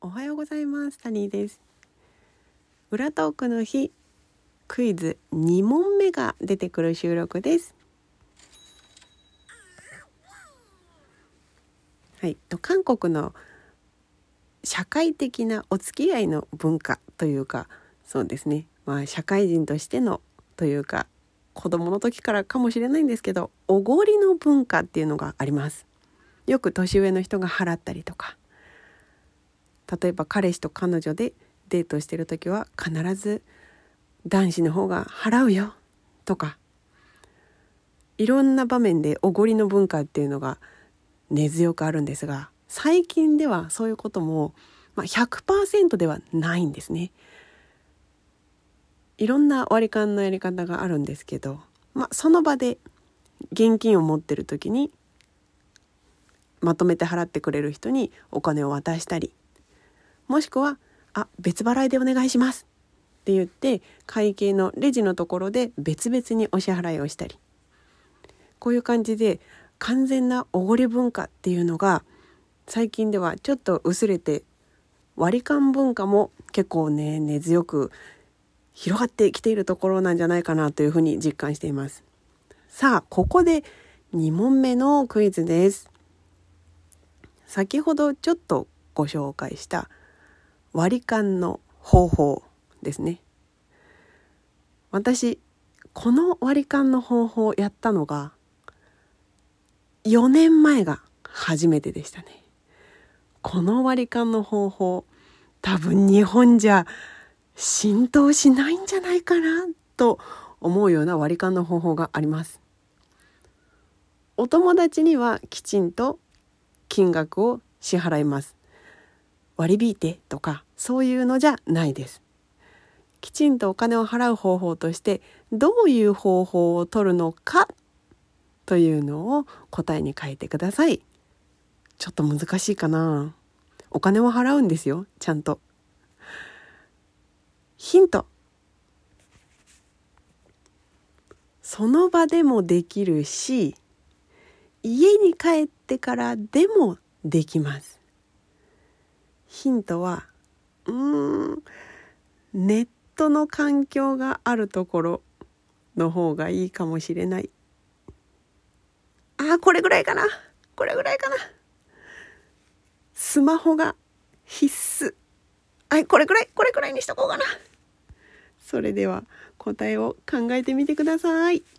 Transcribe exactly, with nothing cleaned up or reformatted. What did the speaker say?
おはようございます。タニーです。裏トークの日、クイズに問目が出てくる収録です。はい、と韓国の社会的なお付き合いの文化というか、そうですね、まあ社会人としてのというか、子供の時からかもしれないんですけど、おごりの文化っていうのがあります。よく年上の人が払ったりとか、例えば彼氏と彼女でデートしてる時は必ず男子の方が払うよとか、いろんな場面でおごりの文化っていうのが根強くあるんですが、最近ではそういうことも、まあ、ひゃくパーセント ではないんですね。いろんな割り勘のやり方があるんですけど、まあ、その場で現金を持ってる時にまとめて払ってくれる人にお金を渡したり、もしくはあ別払いでお願いしますって言って会計のレジのところで別々にお支払いをしたり、こういう感じで完全なおごり文化っていうのが最近ではちょっと薄れて、割り勘文化も結構ね根強く広がってきているところなんじゃないかなというふうに実感しています。さあ、ここでに問目のクイズです。先ほどちょっとご紹介した割り勘の方法ですね。私この割り勘の方法をやったのがよねんまえが初めてでしたね。この割り勘の方法、多分日本じゃ浸透しないんじゃないかなと思うような割り勘の方法があります。お友達にはきちんと金額を支払います。割り引いてとかそういうのじゃないです。きちんとお金を払う方法としてどういう方法を取るのかというのを答えに書いてください。ちょっと難しいかな。お金を払うんですよ、ちゃんと。ヒント。その場でもできるし、家に帰ってからでもできます。ヒントは、うーん、ネットの環境があるところの方がいいかもしれない。ああ、これぐらいかな。これぐらいかな。スマホが必須。はい、これぐらい、これぐらいにしとこうかな。それでは答えを考えてみてください。